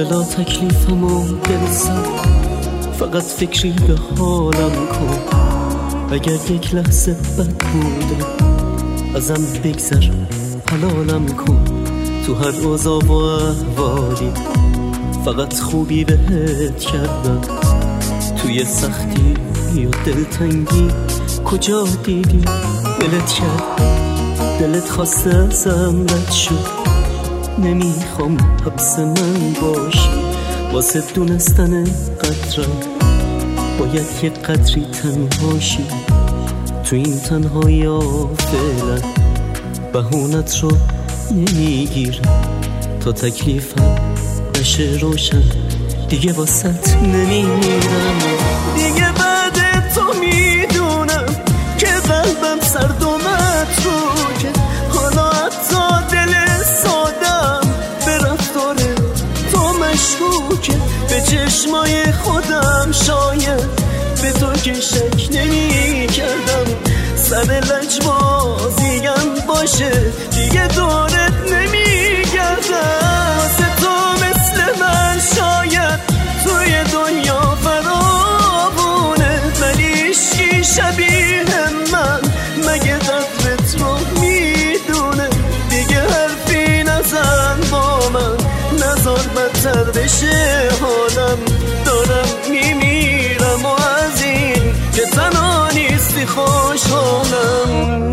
بلا تکلیفم و دل سر، فقط فکری به حالم کن. اگر یک لحظه بد بوده ازم بگذر، حلالم کن. تو هر اوضاع و احوالی فقط خوبی بهت کردم. توی سختی یا دلتنگی کجا دیدی دلت کرد؟ دلت خواسته ازم رد شد. نمیخوام حبس من باشی، واسه دونستن قدرم باید یه قدری تنهاشی. تو این تنهایی فعلا بهونت رو نمیگیرم تا تکلیفم نشه روشن. دیگه واسط نمیمیرم. دیگه بعد تو میدونم که قلبم سرد و متروکه. حالا حتی دل سادم به رفتار تو مشکوکه. به چشمای خودم شاید به تو که شک نمی کردم. سر لجبازیم باشه دیگه دورت نمی گردم. واسه تو مثل من شاید توی دنیا فراوونه، ولی هیچکی شبیه من مگه قدرت رو میدونه. دیگه حرفی نزن با من، نزار بدتر بشه حالم. دارم میمیرم و از این که تنها نیستی خوشحالم.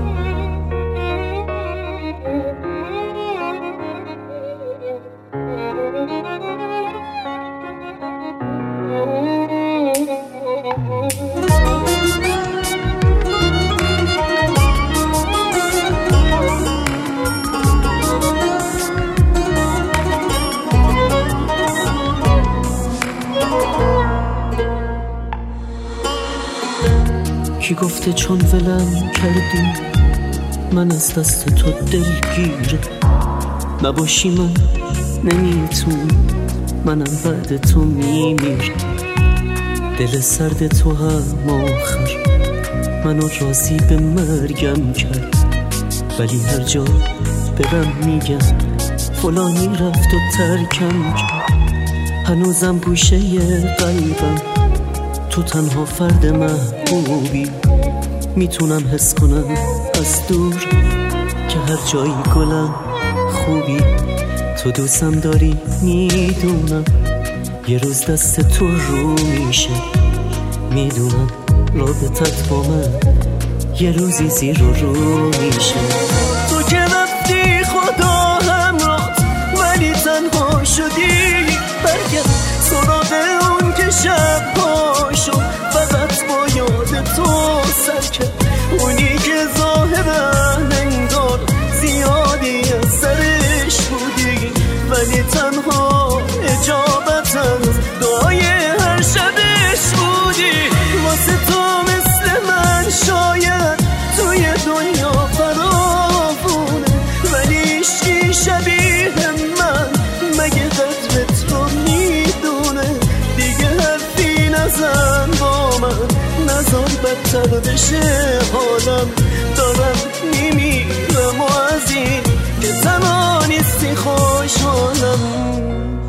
کی گفته چون ولم کردی من از دست تو دلگیره؟ نباشی من نمیتونم، منم بعد تو میمیرم. دل سرد تو هم آخر منو راضی به مرگم کرد. ولی هر جا برم میگم فلانی رفت و ترکم کرد. هنوزم گوشه قلبم تو تنها فرد محبوبی. میتونم حس کنم از دور که هر جایی گلم خوبی. تو دوستم داری میدونم، یه روز دست تو رو میشه. میدونم رابطت با من یه روزی زیر و رو میشه. تو که رفتی خدا همراهت ولی تنها شدی. برگرد سراغ اون که شب پاشو فقط با یاد تو سر کرد. اونی که ظاهرا انگار زیادی از سرش بودی، ولی تنها اجابت از دعای هر شبش بودی. واسه تو مثل من شاید توی دنیا فراوونه، ولی هیچکی شبیه من مگه قدرت رو میدونه. دیگه حرفی نزن با من، نزار بدتر بشه حالم. دارم میمیرم و از این که تنها نیستی خوشحالم.